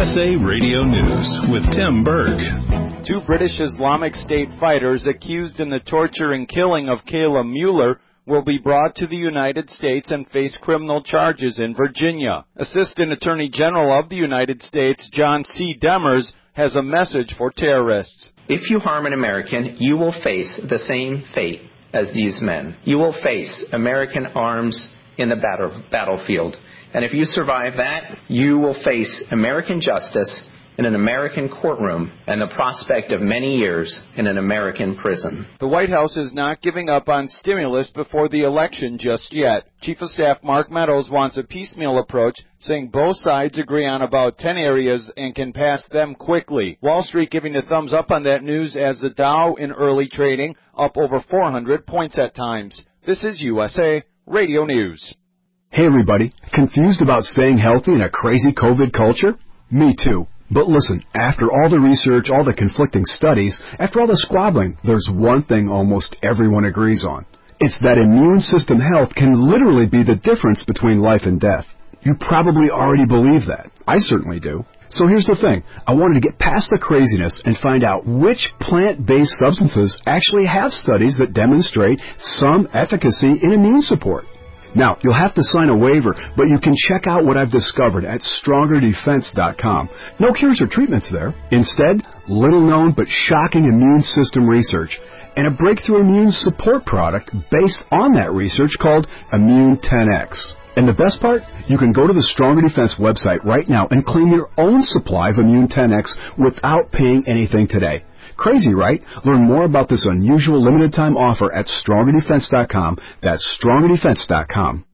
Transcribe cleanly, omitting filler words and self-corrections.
USA Radio News with Tim Berg. Two British Islamic State fighters accused in the torture and killing of Kayla Mueller will be brought to the United States and face criminal charges in Virginia. Assistant Attorney General of the United States, John C. Demers, has a message for terrorists. If you harm an American, you will face the same fate as these men. You will face American arms in the battlefield. And if you survive that, you will face American justice in an American courtroom and the prospect of many years in an American prison. The White House is not giving up on stimulus before the election just yet. Chief of Staff Mark Meadows wants a piecemeal approach, saying both sides agree on about 10 areas and can pass them quickly. Wall Street giving the thumbs up on that news as the Dow in early trading up over 400 points at times. This is USA Radio News. Hey everybody, confused about staying healthy in a crazy COVID culture? Me too. But listen, after all the research, all the conflicting studies, after all the squabbling, there's one thing almost everyone agrees on. It's that immune system health can literally be the difference between life and death. You probably already believe that. I certainly do. So here's the thing. I wanted to get past the craziness and find out which plant-based substances actually have studies that demonstrate some efficacy in immune support. Now, you'll have to sign a waiver, but you can check out what I've discovered at StrongerDefense.com. No cures or treatments there. Instead, little-known but shocking immune system research and a breakthrough immune support product based on that research called Immune 10X. And the best part? You can go to the Stronger Defense website right now and claim your own supply of Immune 10X without paying anything today. Crazy, right? Learn more about this unusual limited-time offer at StrongerDefense.com. That's StrongerDefense.com.